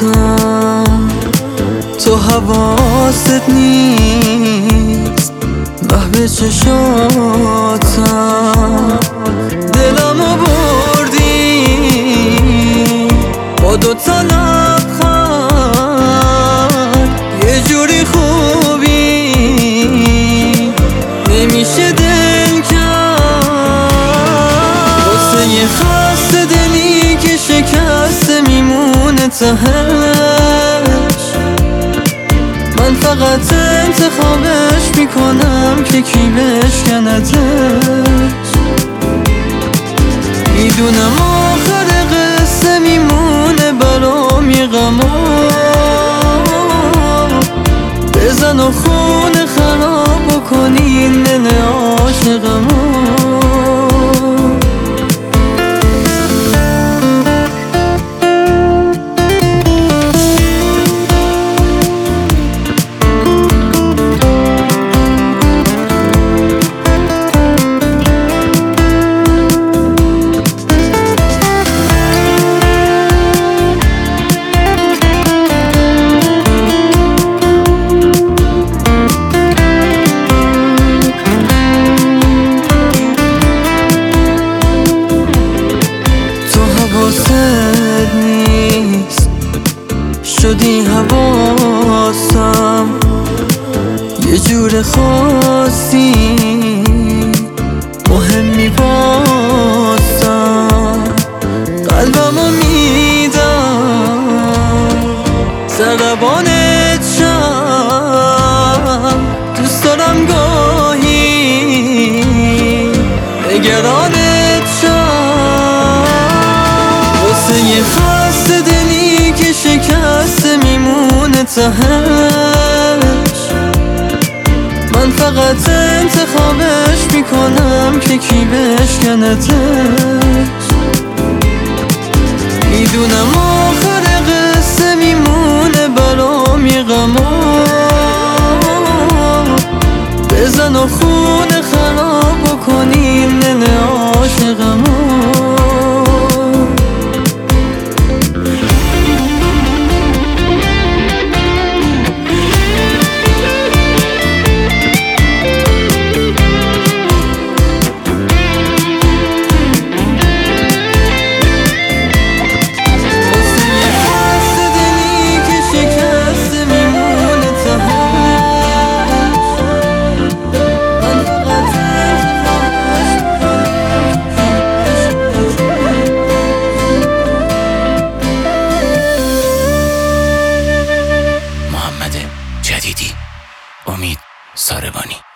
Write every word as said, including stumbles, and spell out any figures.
چشاتم، تو حواست نیست محو چشاتم. دلمو بردی با دوتا لبخند، یه جوری خوبی نمیشه دل کرد. واسه یه خسته دلی که شکسته میمونه تهش، من فقط انتخابش میکنم که کی بشکندش. میدونم آخر قصه میمونه برام یه غما، بزن و خونه خراب بکنی این دل عاشقمو. حواست نیست شدی حواسم، یه جور خاصی مهمی باسم. قلبمو میدم ضربانت شم، دوست دارم گاهی نگرانت شم. واسه یه خسته دلی که شکسته میمونه تهش، من فقط انتخابش میکنم که کی بشکندش. میدونم آخر قصه میمونه برام یه غما، بزن و خونه خراب بکنی این دل عاشقمو. جدیدی امید ساربانی.